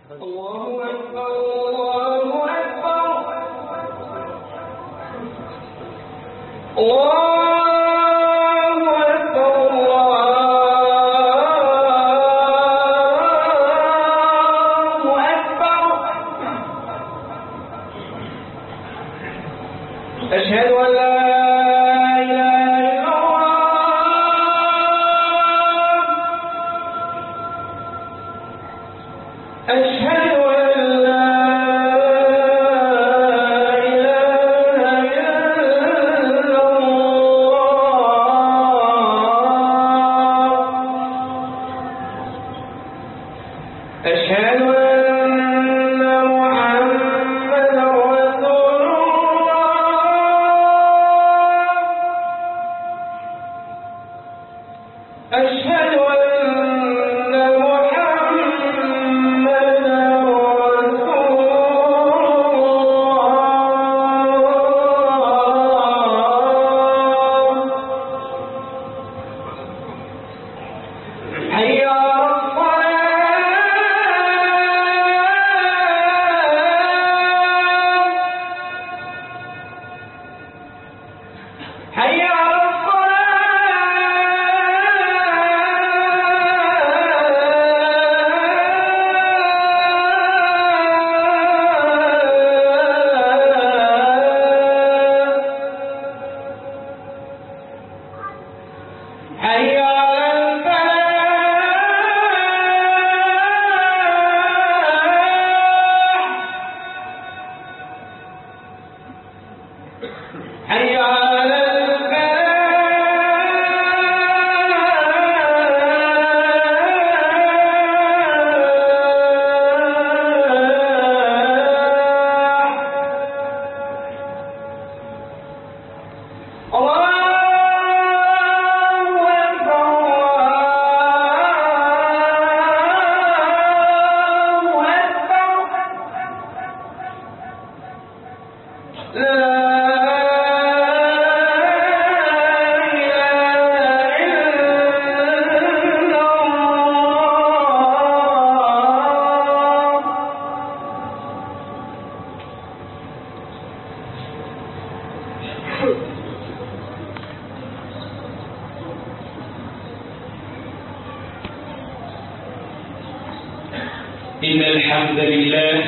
إن الحمد لله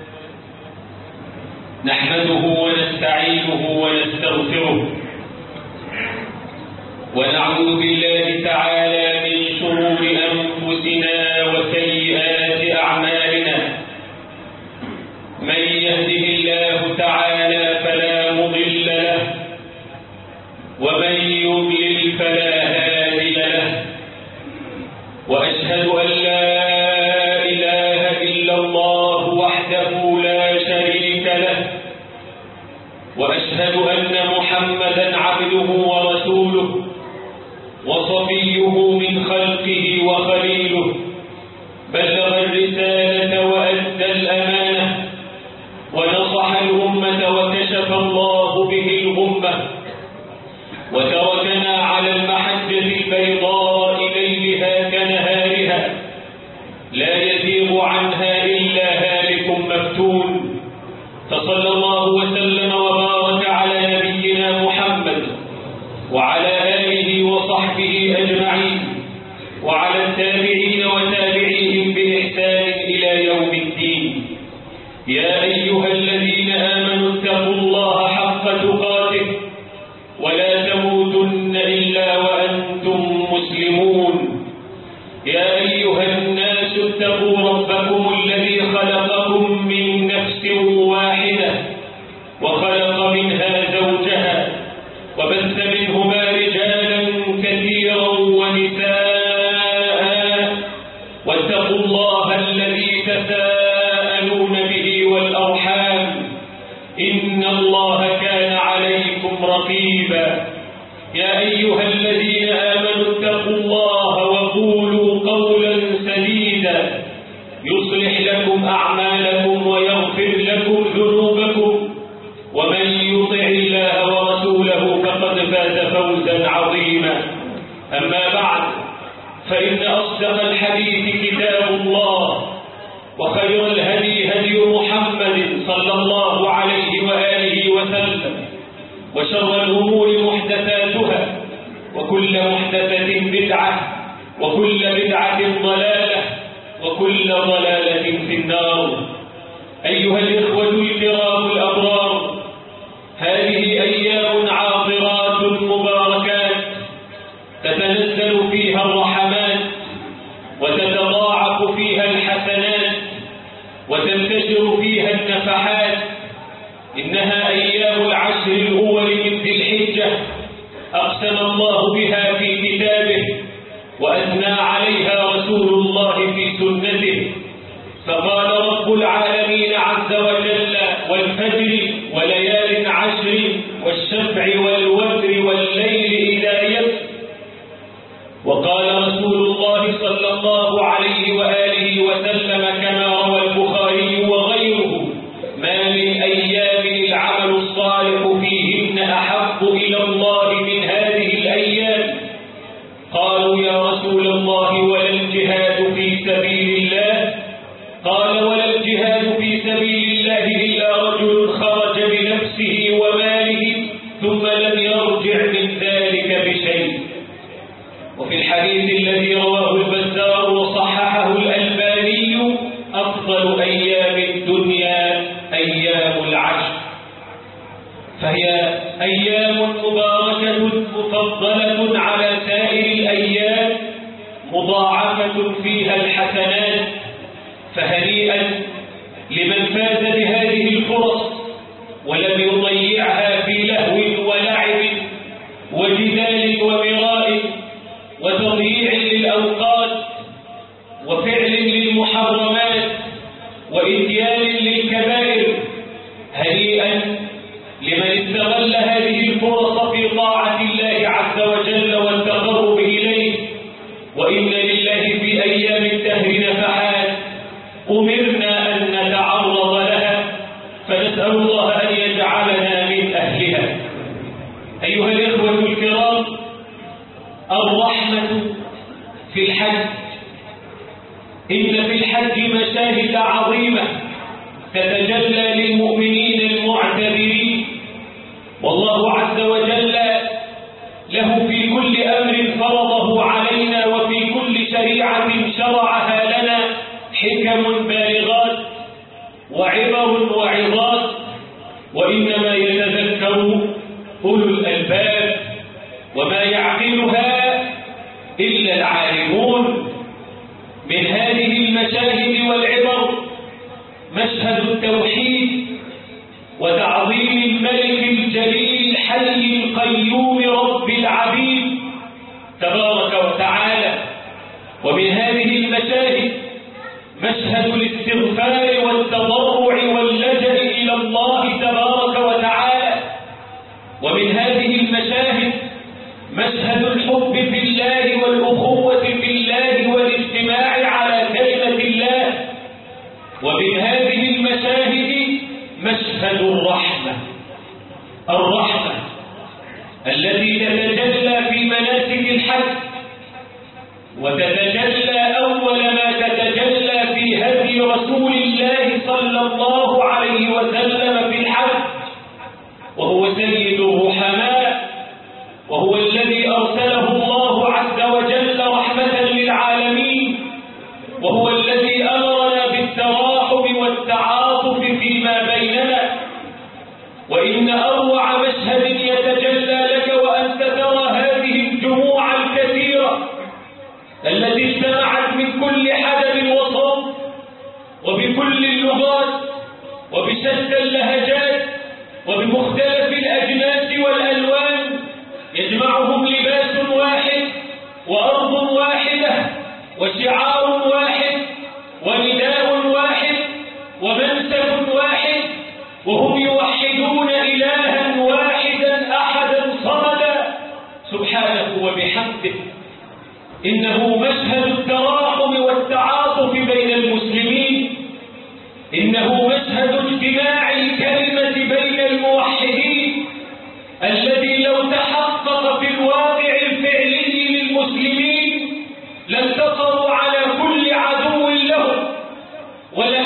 نحمده ونستعينه ونستغفره ونعوذ بالله تعالى من شرور أنفسنا وسيئات أعمالنا. من يهده الله تعالى فلا مضل له ومن يضلل فلا هادي له، وأشهد أن لا الله وحده لا شريك له، وأشهد أن محمدا عبده ورسوله وصفيه من خلقه وخليله، بلغ الرسالة وأدى الأمانة ونصح الأمة وكشف الله به الغمة، وتركنا على المحجة البيضاء ليلها كنهارها لا يزيغ عنها إلا هالك مفتون. فصلى الله وسلم وبارك على نبينا محمد وعلى آله وصحبه أجمعين وعلى التابعين وتابعيهم بإحسان إلى يوم الدين. يا أيها الذين آمنوا اتقوا الله حق تقاته ولا تموتن إلا وأنتم مسلمون. يا أيها الناس اتقوا ربكم الذي خلقكم من نفس واحدة وخلق منها زوجها وبث منهما رجالا كثيرا ونساء، واتقوا الله الذي تساءلون به والأرحام إن الله كان عليكم رقيبا. يا أيها الذين آمنوا اتقوا الله وقولوا قولا سديدا يصلح لكم أعمالكم ويغفر لكم ذنوبكم، ومن يطع الله ورسوله فقد فاز فوزا عظيما. أما بعد، فإن أصدق الحديث كتاب الله، وخير الهدي هدي محمد صلى الله عليه وآله وسلم، وشر الأمور محدثاتها، وكل محدثة بدعة، وكل بدعة ضلالة، وكل ضلالة في النار. أيها الإخوة الكرام الأبرار، هذه أيام عاطرات مباركات تتنزل فيها الرحمات، وتتضاعف فيها الحسنات، وتنتشر فيها النفحات. إنها أيام العشر الأول من ذي الحجة، أقسم الله بها في كتابه، وأثنى عليها رسول الله في سنته، فقال رب العالمين عز وجل: والفجر وليال عشر والشفع والوتر والليل إذا يسر. وقال رسول الله صلى الله عليه وآله وسلم كما روى البخاري وغيره: ما من أيام العمل الصالح فيهن أحب إلى الله من هذه الأيام. قالوا: يا رسول الله ولا الجهاد في سبيل الله؟ قال: ولا الجهاد في سبيل الله إلا رجل خرج بنفسه وماله ثم لم يرجع من ذلك بشيء. وفي الحديث الذي رواه البزار وصححه الألباني: أفضل أيام الدنيا أيام العشر. فهي أيام مباركة مفضلة على سائر الأيام، مضاعفة فيها الحسنات. فهنيئا لمن فاز بهذه الفرص ولم يضيعها في لهو ولعب وجدال ومراء وتضييع للأوقات وفعل للمحرمات وإتيان للكبائر. هنيئا لمن استغل هذه الفرص في طاعة الله عز وجل والتقرب إليه. وإن لله في أيام الدهر نفحات أمرنا أن نتعرض لها، فنسأل الله أن يجعلنا من أهلها. أيها الإخوة الكرام، الرحمة في الحج. إن في الحج مشاهد عظيمة تتجلى للمؤمنين المعتبرين، والله عز وجل له في كل أمر فرضه علينا وفي كل شريعة شرعها لنا حكم بالغات وعبر وعظات، وإنما يتذكر أولو الألباب، وما يعقلها إلا العالمون. من هذه المشاهد والعبر مشهد التوحيد وتعظيم الملك الجليل الحي القيوم رب العبيد تبارك وتعالى. ومن هذه المشاهد مشهد الاستغفار والتضرع واللجأ إلى الله تبارك وتعالى. ومن هذه المشاهد مشهد الحب في الله والأخوة في الله والاجتماع على كلمة الله. ومن هذه المشاهد مشهد الرحمة التي تتجلى في مناسك الحج، وتتجلى أول ما تتجلى في هدي رسول الله صلى الله عليه وسلم في الحج، وهو سيد الرحماء، وهو الذي أرسله الله عز وجل رحمة للعالمين، وهو الذي أمرنا بالتراحم والتعاطف فيما بيننا. وإن أروع مشهد يتجلى لك وأنت ترى هذه الجموع الكثيرة التي اجتمعت من كل حدب وصوب وبكل اللغات وبشتى اللهجات وبمختلف الأجناس والألوان، يجمعهم لباس واحد وأرض واحدة وشعار واحد ونداء واحد ومنسب واحد، وهم يوحدون إلها واحدا أحدا صمدا سبحانه وبحمده. إنه مشهد التراحم والتعاطف بين المسلمين، إنه مشهد اجتماع الكلمة بين الموحدين الذي لو تحقق في الواقع الفعلي للمسلمين لانتصروا على كل عدو لهم، ولا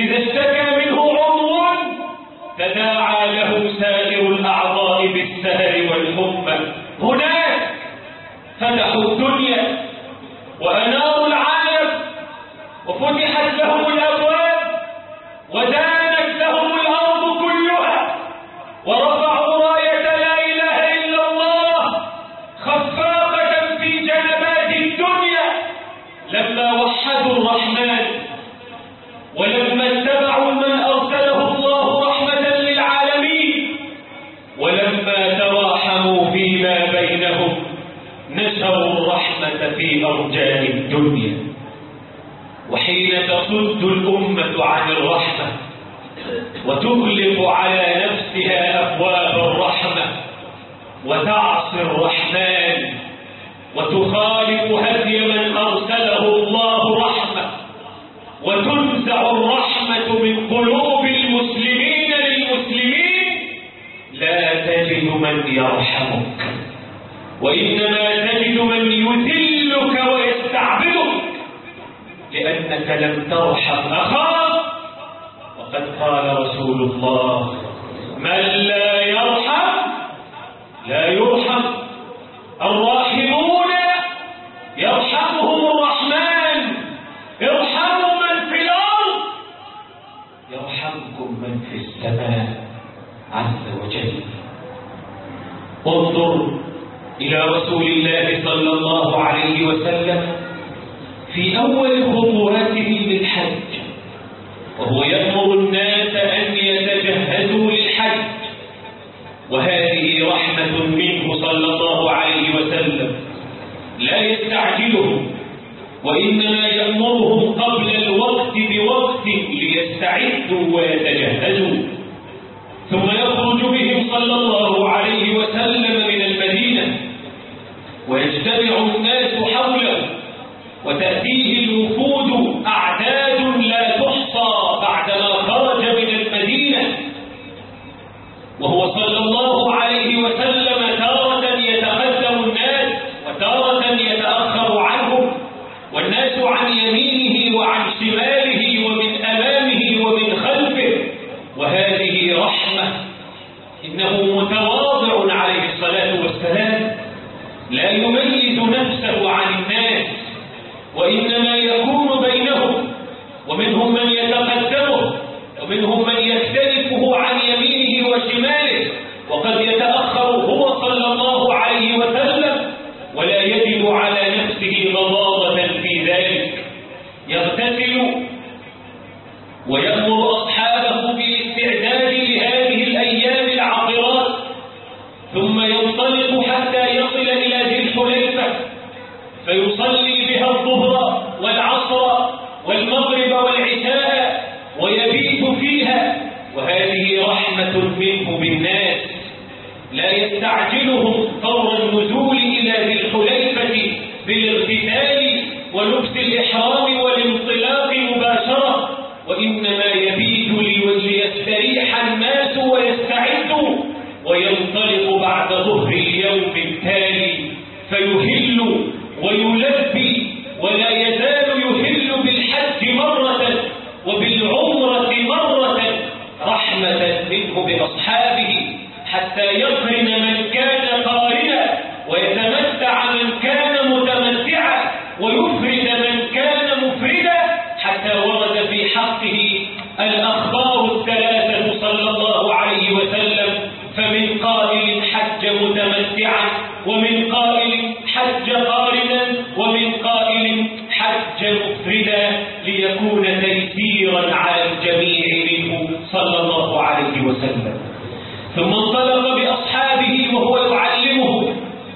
إذا اشتكى منه عضو تداعى له سائر الأعضاء بالسهر والحمى. هناك فتحوا الدنيا وأناروا العالم وفتحت لهم الأبواب ودانت لهم الأرض كلها ورفعوا راية لا إله إلا الله خفاقة في جنبات الدنيا لما وحدوا الرحمن ولما اتبعوا من أرسله الله رحمة للعالمين ولما تراحموا فيما بينهم نشروا الرحمة في أرجاء الدنيا. وحين تصد الأمة عن الرحمة وتغلق على نفسها أبواب الرحمة وتعصي الرحمن وتخالف هدي من أرسله الله رحمة وتنزع الرحمة من قلوب المسلمين للمسلمين لا تجد من يرحمك وإنما تجد من يذلك ويستعبدك لأنك لم ترحم أخاك. وقد قال رسول الله من لا يرحم لا يرحم. الراحمون يرحمهم الرحمن ارحموا من في الأرض يرحمكم من في السماء عز وجل. انظر إلى رسول الله صلى الله عليه وسلم في أول خطواته للحج وهو يأمر الناس أن يتجهزوا للحج، وهذه رحمة منه صلى الله عليه وسلم لا يستعجلهم وإنما يأمرهم قبل الوقت بوقت ليستعدوا ويتجهزوا، ثم يخرج بهم صلى الله عليه وسلم من المدينة ويجتمع الناس حوله وتأتيه الوفود أعداد لا تحصى بعدما خرج من المدينة، وهو صلى الله عليه وسلم تارة يتقدم الناس وتارة يتأخر عنهم والناس عن يمينه وعن شماله ومن أمامه ومن خلفه، وهذه رحمة. إنه متواضع عليه الصلاة والسلام لا يميز نفسه عن الناس وإنما يكون بينهم، ومنهم من يتقدمه ومنهم من يختلفه عن يمينه وشماله، وقد يتأخر هو صلى الله عليه وسلم ولا يجد على نفسه غضاضة في ذلك. يغتسل ويأمر أصحابه بالاستعداد لهذه الأيام العطرات، ثم ينطلق حتى يصل إلى ذي الحليفة فيصلي بها الظهر والعصر والمغرب والعشاء ويبيت فيها، وهذه رحمة منه بالناس لا يستعجلهم فور النزول إلى ذي الحليفة بالاغتسال ولبس الإحرام والانطلاق مباشرة، وإنما يبيت ليستريح الناس ويستعدوا وينطلق بعد ظهر اليوم التالي فيهل ويلبي ولا يزال يهل بالحج مرة وبالعمرة مرة رحمة منه بأصحابه حتى يقرن من كان قارنا ويتمتع من كان متمتعا ويفرد من كان مفردا، حتى ورد في حقه الأخبار الثلاثة صلى الله عليه وسلم، فمن قائل حج متمتعا ومن قائل حج قارنا ومن قائل حج مفردا ليكون تيسيرا على الجميع منه صلى الله عليه وسلم. ثم انطلق بأصحابه وهو يعلمهم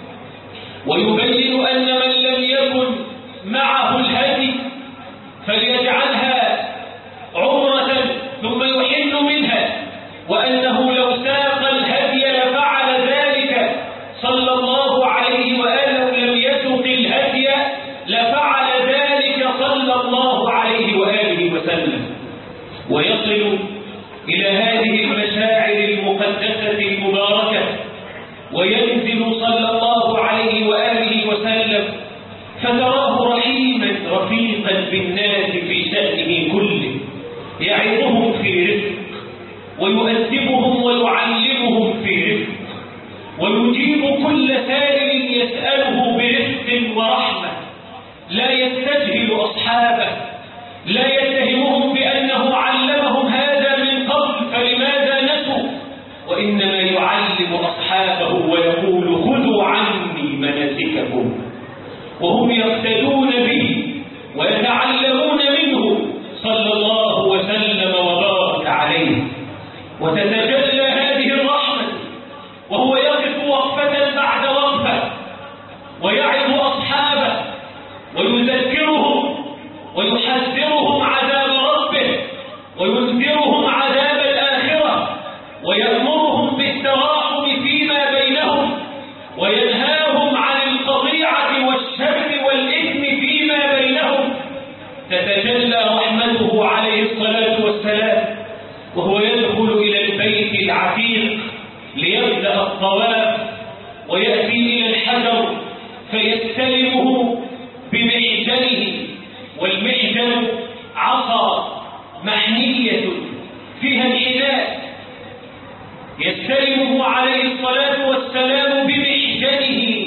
ويبين أن من لم يكن معه الهدي فليجعلها عمرة ثم يحل منها، وأنه لو ساق الهدي لفعل ذلك صلى الله عليه وآله، لم يسق الهدي لفعل ذلك صلى الله عليه وآله وسلم. ويصل إلى هذه المشاعر المقدسة المباركة وينزل صلى الله عليه وآله وسلم فتراه رحيما رفيقا بالناس في شأنه كله، يعظهم في رفق ويؤدبهم ويعلمهم في رفق ويجيب كل سائل يسأله برفق ورحمة، لا يستجهل أصحابه، لا يتهمهم بأنه علمهم هذا من قبل فلماذا نسوا، وإنما يعلم أصحابه ويقول خذوا عني مناسككم، وهم يقتدون به ويتعلمون منه صلى الله وسلم وبارك عليه. وتتجلى هذه الرحمة وهو يقف وقفة بعد وقفة ويعظ أصحابه ويذكرهم ويحذرهم عذاب ربه وينذرهم عذاب الآخرة ويأمرهم بالتراحم فيما بينهم وينهاهم عن القطيعة والشر والإثم فيما بينهم. تتجلى رحمته عليه الصلاة والسلام وهو يدخل إلى البيت العتيق ليبدأ الطواف ويأتي إلى الحجر فيستلمه بمحجنه، والمحجن عصا محنية فيها انحناء، يستلمه عليه الصلاة والسلام بمحجنه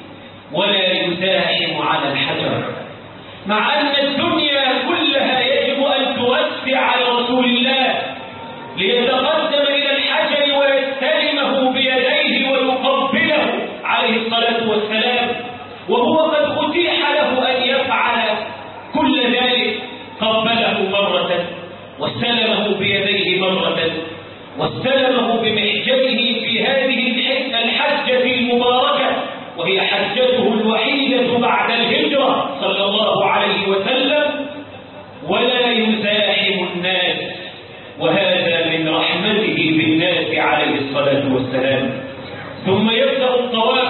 ولا يزاحم على الحجر، مع أن الدنيا كلها يجب أن توسع على رسول الله ليتقدم إلى الحجر ويستلمه بيديه ويقبله عليه الصلاة والسلام، وهو قد أتيح له أن يفعل كل ذلك. قبله مرة واستلمه بيديه مرة واستلمه بمحجنه في هذه الحجة المباركة، وهي حجته الوحيدة بعد الهجرة صلى الله عليه وسلم، ولا يزاحم الناس، وهذا من رحمته بالناس عليه الصلاة والسلام. ثم يبدأ الطواف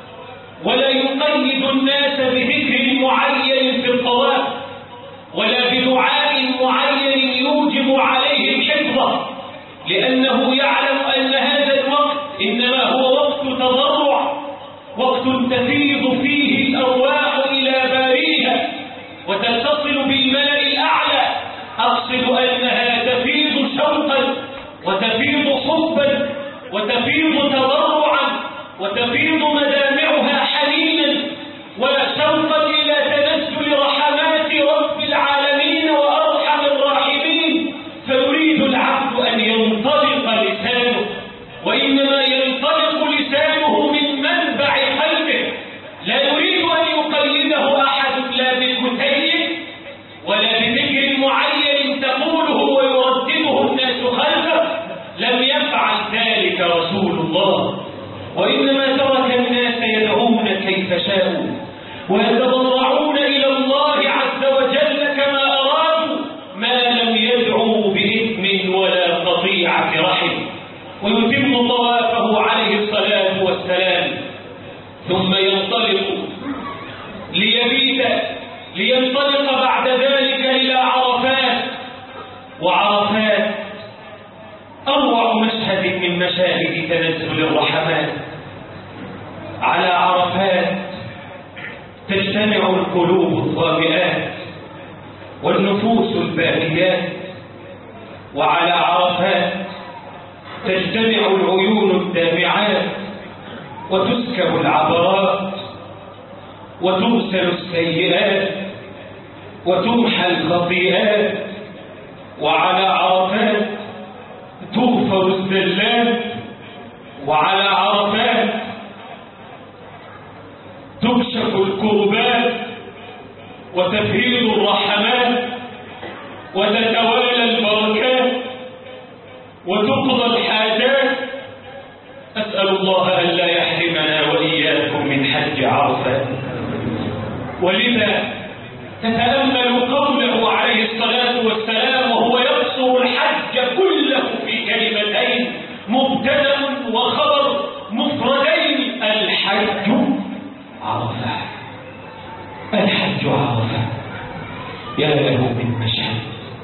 ولا يقيد الناس بذكر معين في الطواف ولا بدعاء معين يوجب عليهم حفظه، لأنه يعلم أن هذا الوقت إنما هو وقت تضرع، وقت تفيض فيه الأرواح إلى باريها وتتصل بالملأ الأعلى. أقصد أنها تفيض شوقا وتفيض حبا وتفيض تضرعا وتفيض مدامعها حنينا وشوقا إلى تنزل رحمات رب العالمين وأرحم الراحمين، فيريد العبد أن ينطلق لسانه، وإنما ينطلق لسانه من منبع قلبه، لا يريد أن يقيده أحد لا بالكتيب ولا بذكر معين تقوله ويردده الناس خلفه، لم يفعل ذلك رسول الله، وإنما ترك الناس يدعون كيف شاءوا ويتضرعون إلى الله عز وجل كما أرادوا، ما لم يدعوا بإثم ولا قطيعة رحم. ويتم طوافه عليه الصلاة والسلام ثم ينطلق لينطلق بعد ذلك إلى عرفات. وعرفات أروع مشهد من مشاهد تنزل الرحمات. على عرفات تجتمع القلوب الظامئات والنفوس الباكيات، وعلى عرفات تجتمع العيون الدامعات وتسكب العبرات وتغسل السيئات وتمحى الخطيئات، وعلى عرفات تغفر الزلات، وعلى عرفات تكشف الكربات وتفيض الرحمات وتتوالى البركات وتقضى الحاجات. أسأل الله أن لا يحرمنا وإياكم من حج عرفات. ولذا تتأمل قوله عليه الصلاة والسلام وهو يقصر الحج كله في كلمتين مبتدأ وخبر مفردين: الحج عرفة. الحج عرفة، يا له من مشهد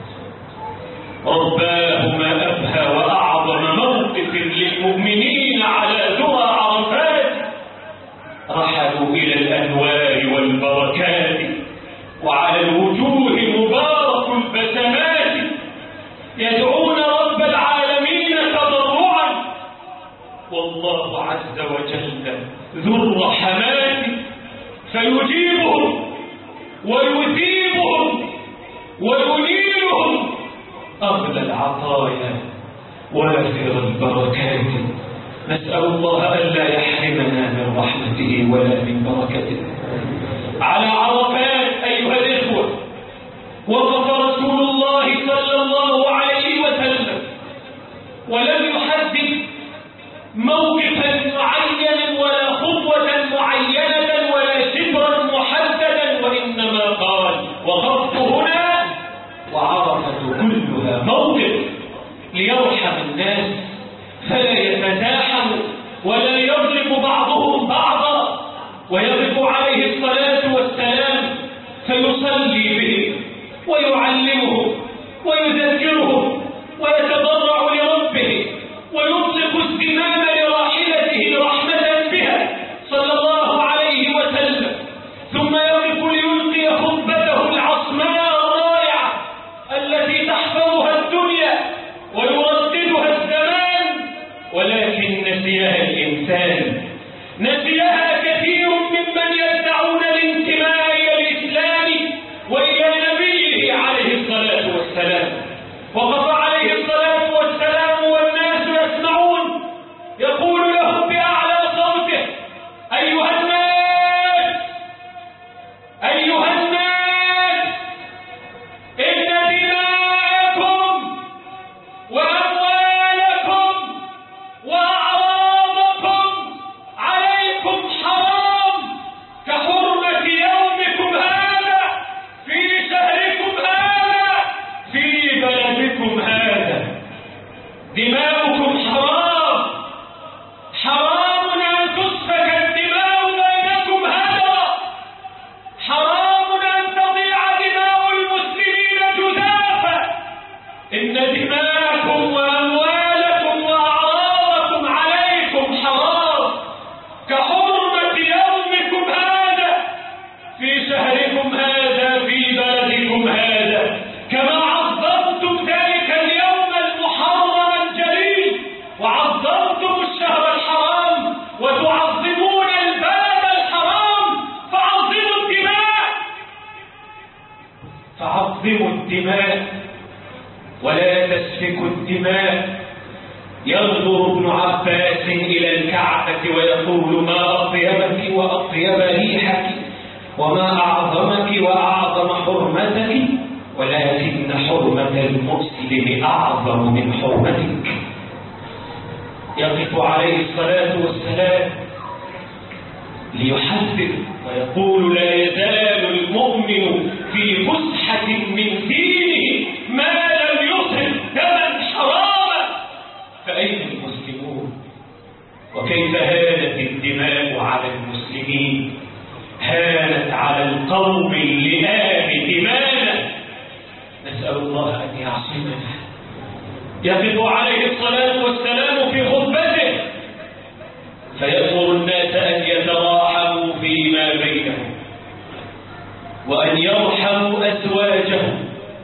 رباه ما أبهى وأعظم موقف للمؤمنين على ذرى عرفات. رحلوا إلى الأنوار والبركات وعلى الوجوه مبارك البسمات، الله عز وجل ذو الرحمات فيجيبهم ويثيبهم وينيلهم أغلى العطايا وافر البركات. نسأل الله ألا يحرمنا من رحمته ولا من بركته. على عرفات أيها الإخوة وقف رسول الله صلى الله عليه وسلم ولم يحدد موقفا معينا ولا خطوة معينة ولا شبرا محددا، وإنما قال وقفت هنا وعرفت كلها موقف ليرحم الناس فلا يتزاحموا ولا يظلم بعضهم بعضا. ويقف عليه الصلاة والسلام فيصلي به ويعلمهم ويذكرهم ويتضرع لربه ويطلق الزمام لراحلته رحمة بها صلى الله عليه وسلم، ثم يقف ليلقي خطبته العصماء الرائعة التي تحفظها الدنيا ويرددها الزمان، ولكن نسيها الإنسان، نسيها كثير ممن يدعون الانتماء إلى الإسلام وإلى نبيه عليه الصلاة والسلام. وقف عليه الصلاة والسلام والناس يسمعون يقول لهم بأعلى صوته أيها الناس أيها الناس إن دماءكم وأموالكم وأعراضكم عليكم حرام كحرمة يومكم هذا في شهركم هذا في بلدكم هذا. دماؤكم حرام، حرام أن تسفك الدماء بينكم هذا، حرام أن تضيع دماء المسلمين جزافا. إن دماءكم وأموالكم وأعراضكم عليكم حرام كحرمة يومكم هذا في شهركم هذا في بلدكم هذا، كما عظمتم ذلك اليوم المحرم الجليل وعظمتم الشهر الحرام وتعظمون البلد الحرام، فعظموا الدماء، فعظموا الدماء ولا تسفكوا الدماء. ينظر ابن عباس إلى الكعبة ويقول ما أطيبك وأطيب ريحك وما أعظمك وأعظم حرمتك، ولكن حرمة المسلم أعظم من حرمتك. يقف عليه الصلاة والسلام ليحذر ويقول لا يزال المؤمن في فسحة من دينه ما لم يصب دما حراما. فأين المسلمون؟ وكيف هانت الدماء على المسلمين؟ هانت على القوم اللئام دمانا. نسأل الله أن يعصمنا. يقف عليه الصلاة والسلام في خطبته فيأمر الناس أن يتراحموا فيما بينهم وأن يرحموا أزواجهم.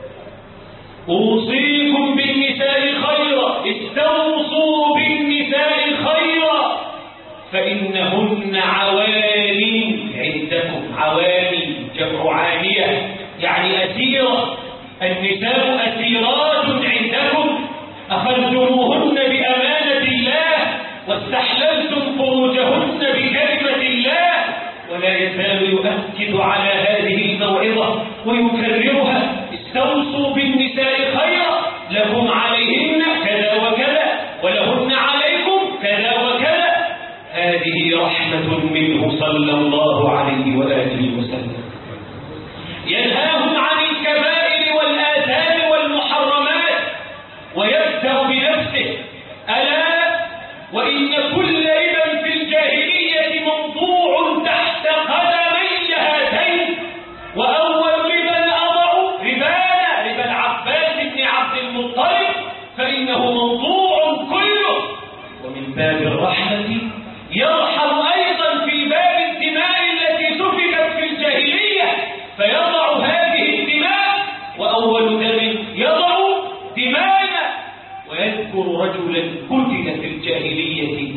أوصيكم بالنساء خيرا، استوصوا بالنساء خيرا فإنهن عواني عندكم. عواني جمع عانية يعني أسيرة. النساء أسيرات عندكم أخذتموهن بأمانة الله واستحللتم فروجهن بكلمة الله. ولا يزال يؤكد على هذه الموعظة ويكررها استوصوا بالنساء خيرا، لكم عليهن كذا وكذا ولهن عليكم كذا وكذا. هذه رحمة منه صلى الله عليه وآله وسلم. ينهاهم عن الكبائر والآثام والمحرمات ويبدأ بنفسه ألا وإن كل ربا في الجاهلية موضوع تحت قدمي هاتين، وأول ربا أضع ربانا ربا العباس بن عبد المطلب فإنه موضوع كله. ومن باب الرحمة يرحم أيضا في باب الدماء التي سفكت في الجاهلية فيضع هذه الدماء، وأول دم يضع دماءنا. ويذكر رجلا قتل في الجاهلية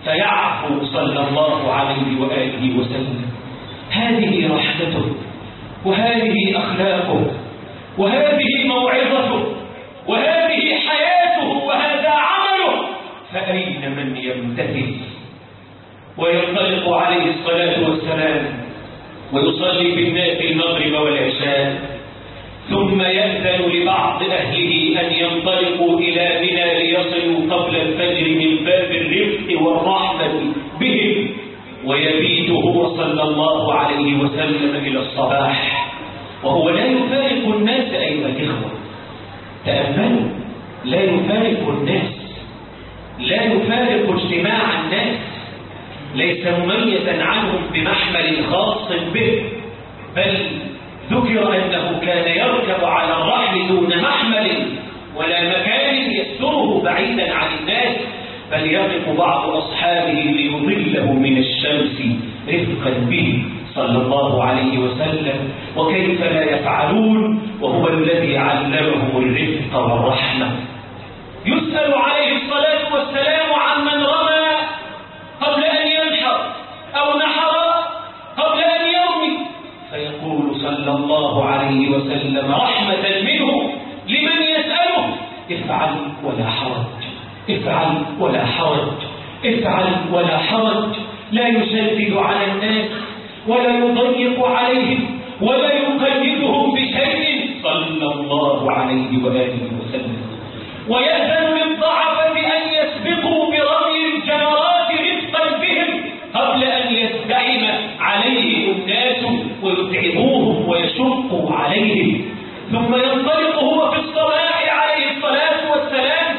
فيعفو صلى الله عليه وآله وسلم. هذه رحمته، وهذه أخلاقه، وهذه موعظته، وهذه حياته، وهذا عمله. فأين من يمتثل وينطلق عليه الصلاة والسلام ويصلي بالناس المغرب والعشاء، ثم يأذن لبعض أهله أن ينطلقوا إلى منى ليصلوا قبل الفجر من باب الرفق والرحمة بهم، ويبيت هو صلى الله عليه وسلم إلى الصباح وهو لا يفارق الناس. أيها الإخوة تأملوا، لا يفارق الناس، لا يفارق اجتماع الناس، ليس مميزا عنهم بمحمل خاص به، بل ذكر أنه كان يركب على الرحل دون محمل ولا مكان يستره بعيدا عن الناس، بل يقف بعض أصحابه ليضله من الشمس رفقا به صلى الله عليه وسلم. وكيف لا يفعلون وهو الذي علمهم الرفق والرحمة. يسأل عليه الصلاة والسلام عن من رمى قبل أن ينحر أو نحر قبل أن يرمي، فيقول صلى الله عليه وسلم رحمة منه لمن يسأله: افعل ولا حرج، افعل ولا حرج، افعل ولا حرج. لا يشدد على الناس ولا يضيق عليهم ولا يقيدهم بشيء صلى الله عليه وآله وسلم. ويأذن للضعفة أن يسبقوا برمي الجمرات رفقا بهم قبل أن يزدحم عليهم الناس ويتعبوهم ويشقوا عليهم، ثم ينطلق هو في الصباح عليه الصلاة والسلام،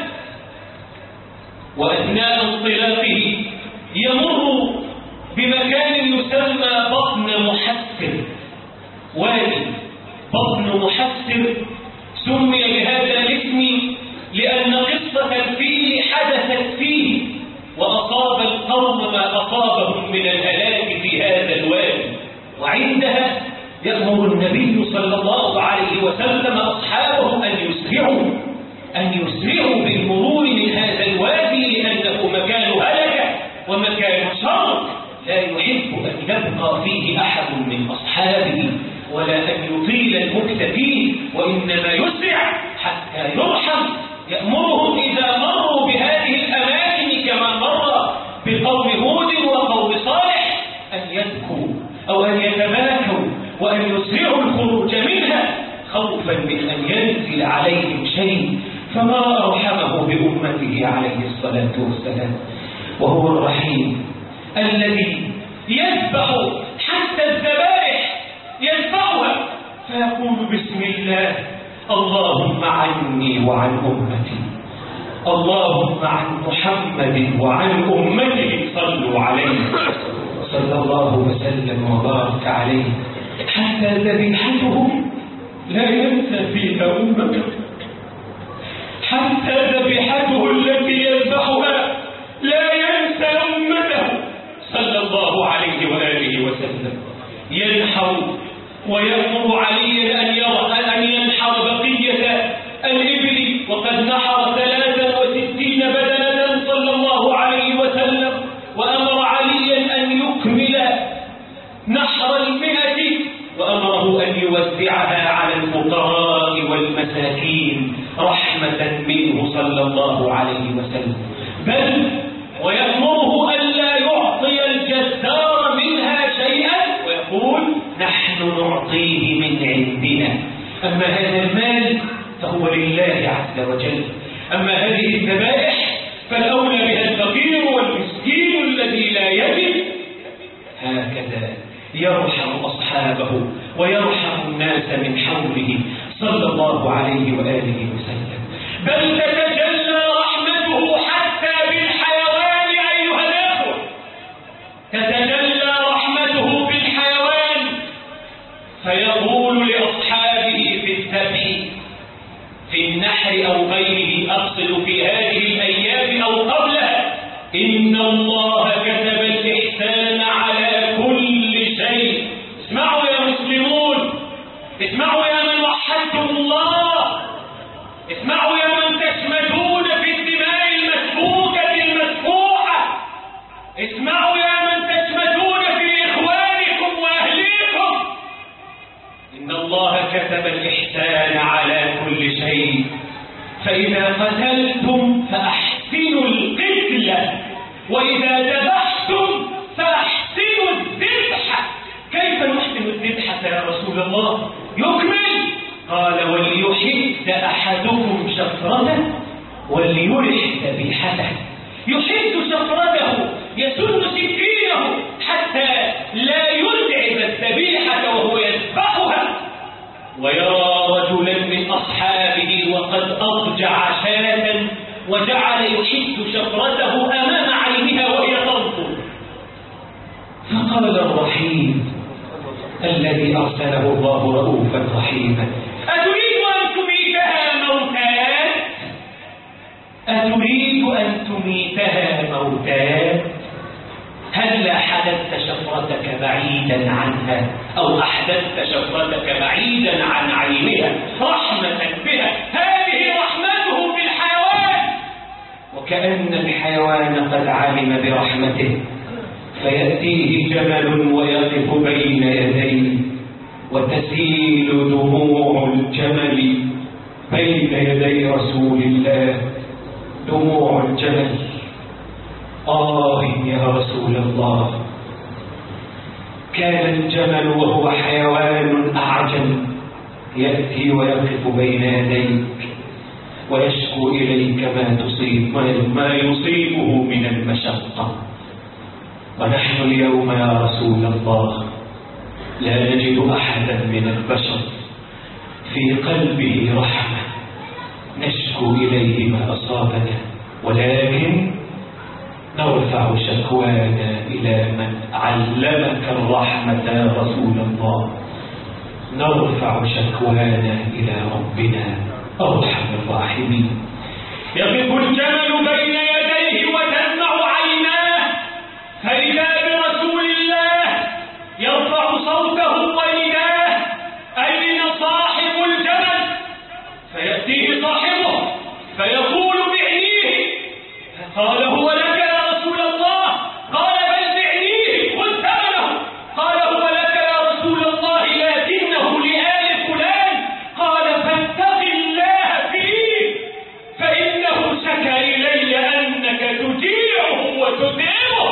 وأثناء انطلاقه يمر بمكان يسمى بطن محسر، وادي بطن محسر سمي بهذا الاسم لأن قصة الفيل حدثت فيه وأصاب القوم ما أصابهم من الهلاك في هذا الوادي. وعندها يأمر النبي صلى الله عليه وسلم أصحابه أن يسرعوا بالمرور من هذا الوادي، لأنه مكان هلكة ومكان شر لا يحب أن يبقى فيه أحد من أصحابه ولا أن يطيل المكث فيه، وإنما يسرع حتى يرحم. يأمرهم إذا مروا بهذه الأماكن كما مر بقوم هود وقوم صالح أن يبكوا أو أن يتباكوا وأن يسرعوا الخروج منها خوفا من أن ينزل عليهم شيء. فما أرحمه بأمته عليه الصلاة والسلام، وهو الرحيم الذي يذبح حتى الذبائح يذبحها فيقول: بسم الله، اللهم عني وعن أمتي، اللهم عن محمد وعن أمته صلوا عليه صلى الله وسلم وبارك عليه، حتى ذبيحته لا ينسى فيها أمته، حتى ذبيحته التي يذبحها لا ينسى أمته صلى الله عليه وآله وسلم. ينحر ويأمر عليا أن ينحر بقية الإبل، وقد نحر 63 بدنة صلى الله عليه وسلم، وأمر عليا أن يكمل نحر 100، وأمره أن يوزعها على الفقراء والمساكين رحمة منه صلى الله عليه وسلم. بل ويأمره ألا يعطي الجزار منها شيئا، ويقول: نحن نعطيه من عندنا. أما هذا المال فهو لله عز وجل، أما هذه الذبائح فالأولى بها الفقير والمسكين الذي لا يجد. هكذا يرحم أصحابه ويرحم الناس من حوله صلى الله عليه وآله وسلم. بل تتجلى رحمته حتى بالحيوان أيها الأخوة، تتجلى رحمته بالحيوان، فيقول لأصحابه في الذبح في النحر أو غيره، أقصد في هذه الأيام أو قبلها: إن الله كتب الإحسان على كل شيء. اسمعوا يا مسلمون، اسمعوا يا من وحدتم الله، اسمعوا يا من تشمتون في الدماء المسفوكة المسفوحة. وليرح ذبيحته، يحد شفرته، يسن سكينه حتى لا يتعب الذبيحة وهو يذبحها. ويرى رجلا من أصحابه وقد أضجع شاة وجعل يحد شفرته أمام عينها وهي تنظر، فقال الرحيم الذي أرسله الله رؤوفا رحيما: أتريد أن تميتها موتات؟ أتريد أن تميتها موتات؟ هلا حدثت شفرتك بعيدا عنها، أو أحدثت شفرتك بعيدا عن عينها رحمة بها. هذه رحمته بالحيوان، وكأن الحيوان قد علم برحمته، فيأتيه جمل ويقف بين يديه وتسيل دموع الجمل بين يدي رسول الله، دموع الجمل. يا رسول الله، كان الجمل وهو حيوان أعجم يأتي ويقف بين يديك ويشكو إليك ما يصيبه من المشقة، ونحن اليوم يا رسول الله لا نجد أحدا من البشر في قلبه رحمة نشكو إليه ما أصابنا، ولكن نرفع شكوانا إلى من علمك الرحمة يا رسول الله، نرفع شكوانا إلى ربنا أرحم الراحمين. يقف الجمل بين يديه وتدمع عيناه، فإذا برسول الله يرفع صوته ونداه: أين صاحب الجمل؟ فيأتيه صاحبه فيقول: بعنيه. قال: هو لك يا رسول الله. قال: بل بعنيه، خذ ثمنه. قال: هو لك يا رسول الله، لكنه لآل فلان. قال: فاتق الله فيه، فإنه شكى إلي أنك تجيعه وتطعمه،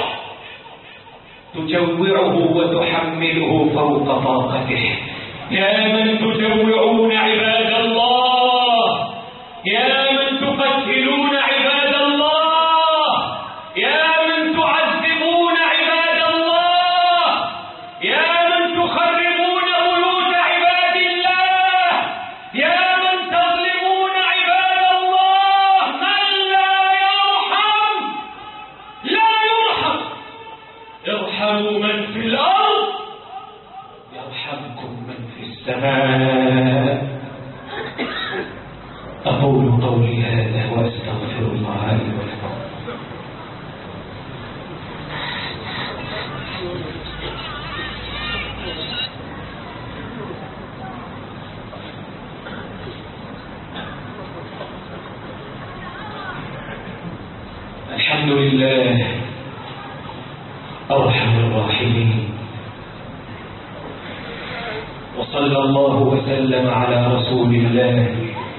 تجوعه وتحمله فوق طاقته. يا من تجوعون عباد الله، يا من تقتلون عباد الله، يا من تعذبون عباد الله، يا من تخربون بيوت عباد الله، يا من تظلمون عباد الله. من لا يرحم لا يرحم. ارحموا من في الأرض يرحمكم من في السماء. أقول قولي هذا وأستغفر الله لي ولكم. الحمد لله أرحم الراحمين، وصلى الله وسلم على رسول الله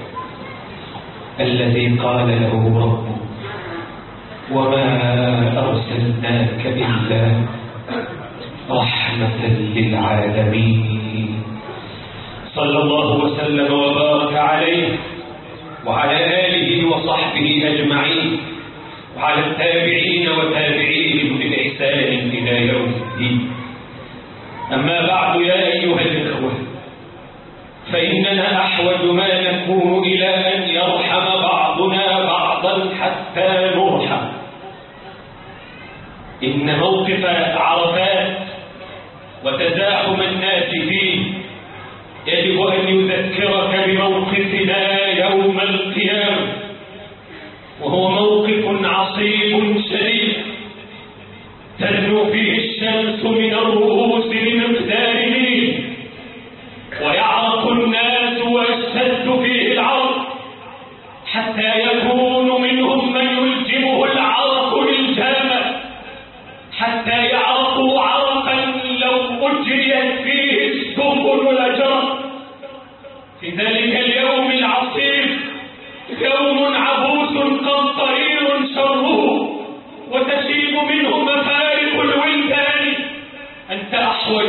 الذي قال له ربه: وما أرسلناك إلا رحمة للعالمين. صلى الله وسلم وبارك عليه وعلى آله وصحبه أجمعين، وعلى التابعين وتابعيهم بإحسان إلى يوم الدين. أما بعد، يا أيها الإخوة، فإننا أحوج ما نكون إلى أن يرحم بعضنا بعضا حتى نرحم. إن موقف عرفات وتزاحم الناس فيه يجب أن يذكرك بموقفنا يوم القيامة، وهو موقف عصيب شديد تدنو فيه الشمس من الرؤوس بمقدار ميل، ويعرق الناس ويشتد فيه العرق، حتى يكون منهم من يلجمه العرق للجامة، حتى يعرقوا عرقا لو أجريت فيه السفن لجرت. في ذلك اليوم العصيب، يوم عبوس قمطرير شره، وتشيب منه مفارق الولدان، أنت أحوج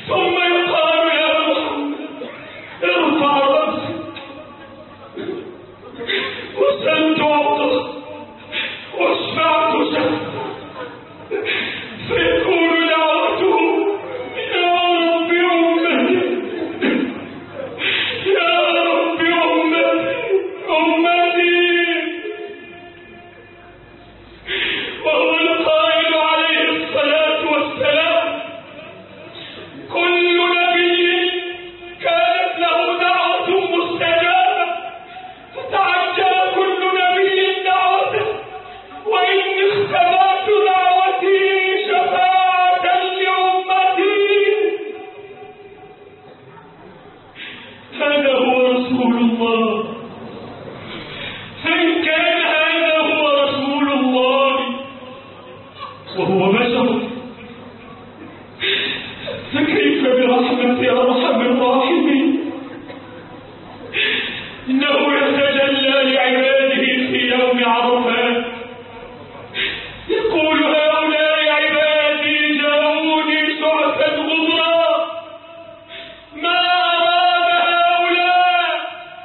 ثم يقال يا محمد ارفع رأسك وسل تعطى واشفع تشفع، فيكون دعوته يا رب أمتي يا رب أمتي. وهو القائل عليه الصلاة والسلام كل نبي كانت له دعوة مستجابة، فتعجل كل نبي دعوته، وإني اختبأت دعوتي شفاعة لأمتي. هذا هو رسول الله. فإن كان هذا هو رسول الله وهو بشر، فكيف برحمة أرحم الراحمين؟ إنه يتجلى لعباده في يوم عرفات يقول هؤلاء عبادي جاءوني شعثا غبرا، ما أراد هؤلاء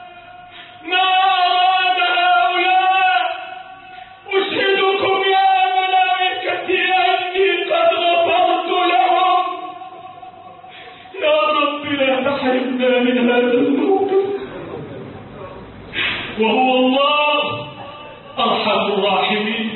أشهدكم يا ملائكتي أني قد غفرت لهم. يا رب لا تحرمنا من هذا الموقف. وهو الله أرحم الراحمين،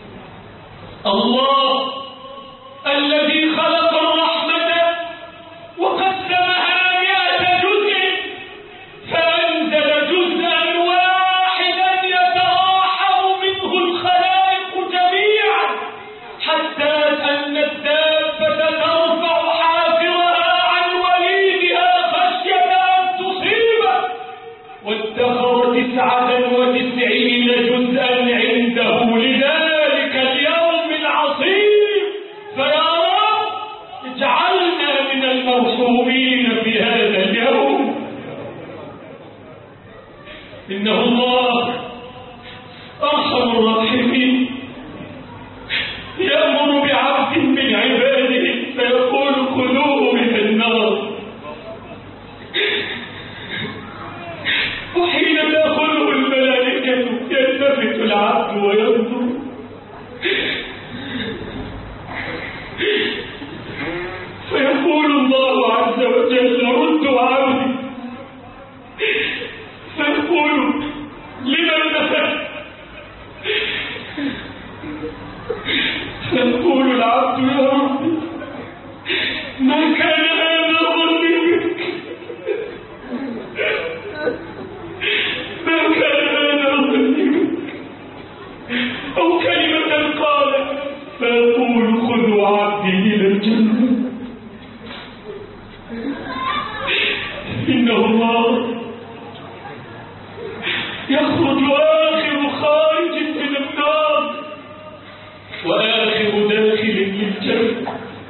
الله الذي خلق الرحمة وقسمها 100 جزء، فأنزل جزءا واحدا يتراحم منه الخلائق جميعا، حتى أن الدابة ترفع حافرها عن وليدها خشية أن تصيبه، وادخر 99 جزءا عنده لذلك اليوم العظيم. فيا رب اجعلنا من المرحومين في هذا اليوم. إنه الله أرحم الراحمين، يأمر بعبد من عباده فيقول خذوه من النار، وحين تأخذه الملائكة يلتفت العبد وينظر فيقول الله عز وجل ردوا عبدي، فيقول لمن نفت؟ فيقول العبد يا ربي ما كان هذا ظني بك، ما كان هذا ظني بك، أو كلمة قالت. فيقول خذوا عبدي إلى الجنة. إنه الله يخرج آخر خارج من النار وآخر داخل للجنة،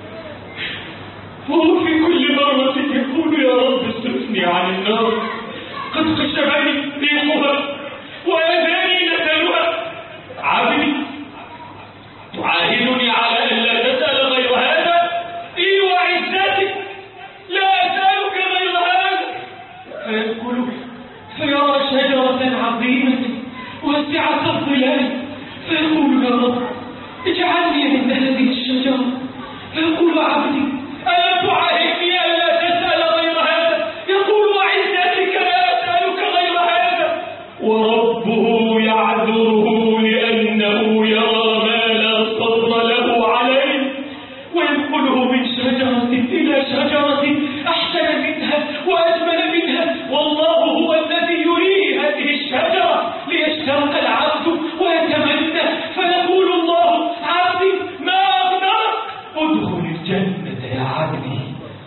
وهو في كل مرة يقول يا رب استثني عن النار، قد خشبني ريحها وأذاني نتنها. عبدي تعاهدني على أن لا تسأل غير هذا؟ إي وعزتك لا أسألك غير هذا. فيقول فيرى شجرة عظيمة واسعة الظلال، فيقول يا رب اجعلني عند هذه الشجرة. فيقول عبدي ألا تعاهدني ألا تسأل غير هذا؟ يقول وعزتك لا أسألك غير هذا. وربه يعذره لأنه يرى ما لا صبر له عليه، وينقله من شجرة إلى شجرة أحسن منها وأجمل منها، والله هو الذي يريه هذه الشجرة ليشتاق العبد ويتمنى. فيقول الله عبدي ما أغناك؟ ادخل الجنة يا عبدي.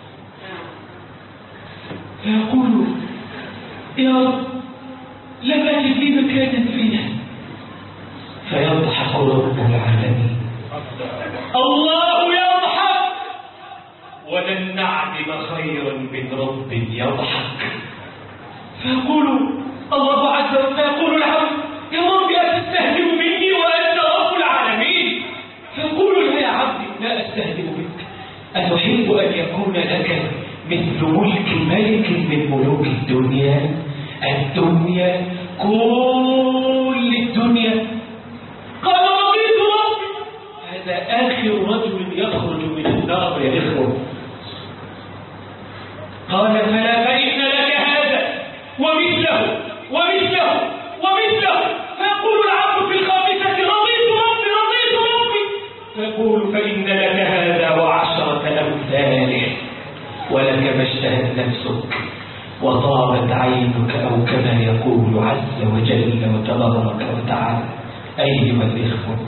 فيقول يا رب لم أجد لي مكانا فيها. فيضحك رب العالمين، الله يضحك، ولن نعدم خيرا من رب يضحك. فيقول الله عز وجل فيقول العبد يا رب أتستهزئ مني وأنت رب العالمين؟ فيقول لا يا عبدي لا أستهزئ بك، أتحب أن يكون لك مثل ملك ملك من ملوك الدنيا. الدنيا كل الدنيا. قال رضيت ربي. هذا آخر رجل يخرج من النار يا إخوة. قال فلا فإن لك هذا ومثله ومثله ومثله. فيقول العبد في الخامسة رضيت ربي رضيت ربي. فيقول فإن لك هذا وعشرة أمثاله ولك ما اشتهت نفسك وطابت عينك، أو كما يقول عز وجل وتبارك وتعالى. أيها الإخوة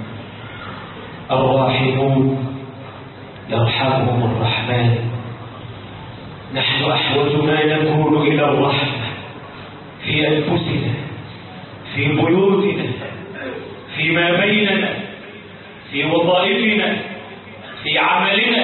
الراحمون يرحمهم الرحمن. نحن أحوج ما نكون إلى الرحمة في أنفسنا، في بيوتنا، فيما بيننا، في وظائفنا، في عملنا.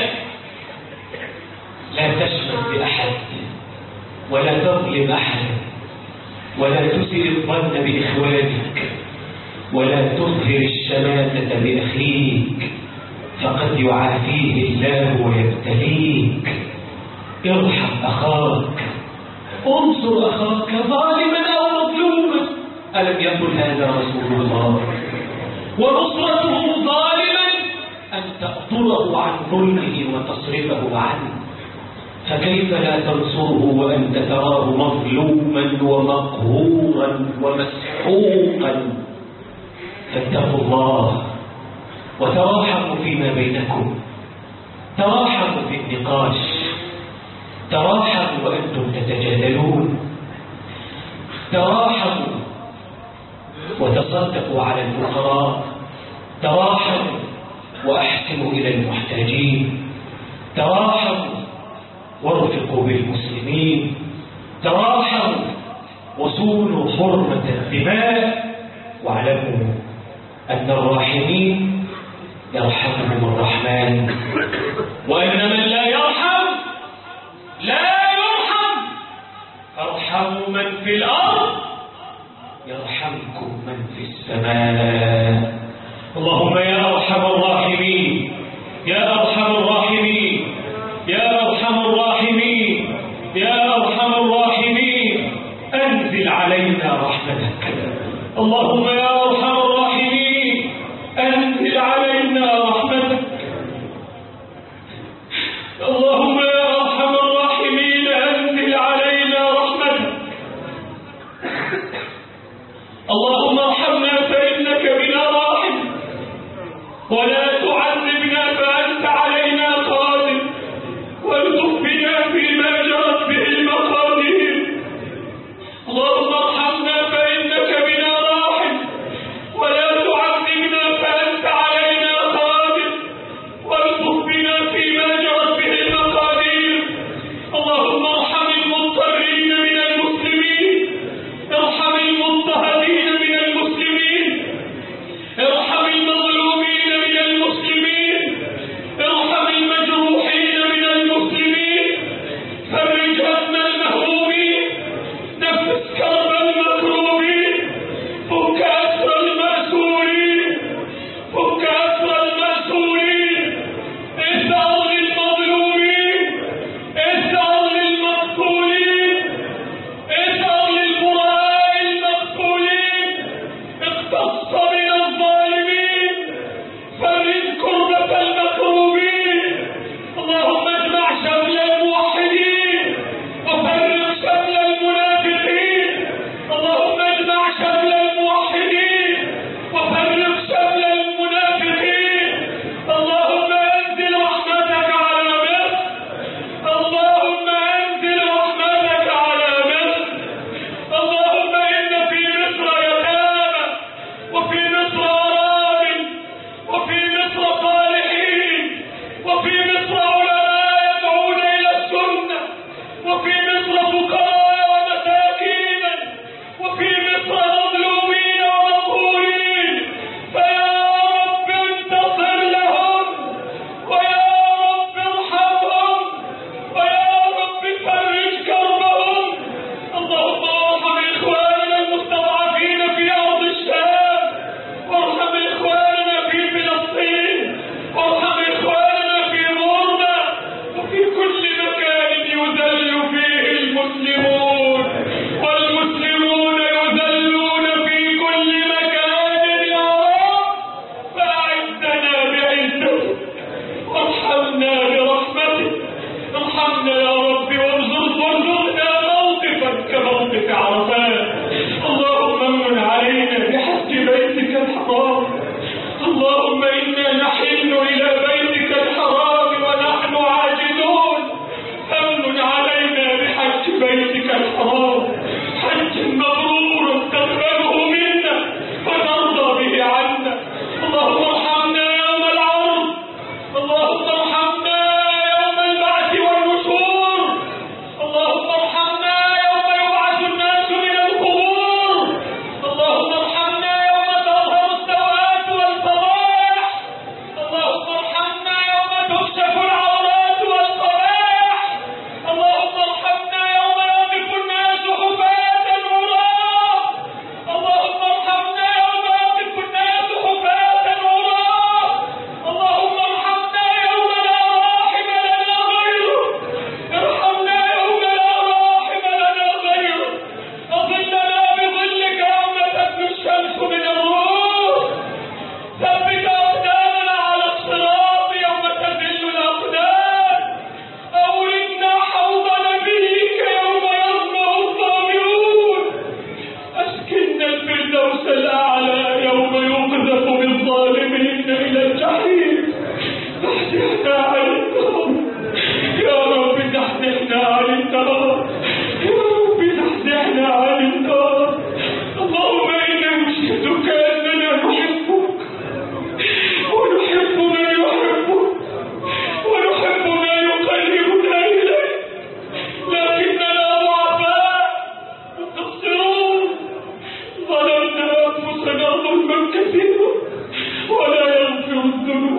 لا تشمت بأحد ولا تظلم أحدا ولا تسئ الظن بإخوانك ولا تظهر الشماتة بأخيك، فقد يعافيه الله ويبتليك. ارحم أخاك، انصر أخاك ظالما أو مظلوما. ألم يقل هذا رسول الله؟ ونصرته ظالما أن تأطره عن ظلمه وتصرفه عنه، فكيف لا تنصره وأنت تراه مظلوما ومقهورا ومسحوقا؟ فاتقوا الله وتراحموا فيما بينكم، تراحموا في النقاش، تراحموا وأنتم تتجادلون، تراحموا وتصدقوا على الفقراء، تراحموا وأحسنوا إلى المحتاجين، تراحموا وارفقوا بالمسلمين، تراحموا وصونوا حرمة الدماء، واعلموا أن الراحمين يرحمهم الرحمن، وأن من لا يرحم لا يرحم. فارحموا من في الأرض يرحمكم من في السماء. اللهم يا أرحم الراحمين، يا أرحم الراحمين، يا أرحم الراحمين، يا أرحم الراحمين، أنزل علينا رحمتك. اللهم يا أرحم الراحمين أنزل علينا رحمتك. اللهم يا أرحم الراحمين أنزل علينا رحمتك. اللهم ارحمنا فإنك بنا راحم، ولا تعذبنا فأنت علينا قادر، والطف بنا فيما جرت به المقادير. اللهم ارحمنا فإنك بنا راحم،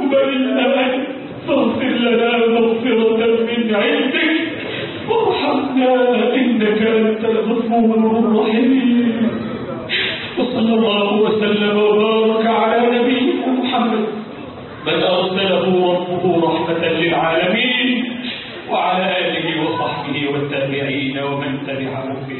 منا فاغفر لنا مغفرة من عندك وارحمنا إنك أنت الغفور الرحيم. وصلى الله وسلم وبارك على نبينا محمد من أرسله ربه رحمة للعالمين وعلى آله وصحبه والتابعين ومن تبعهم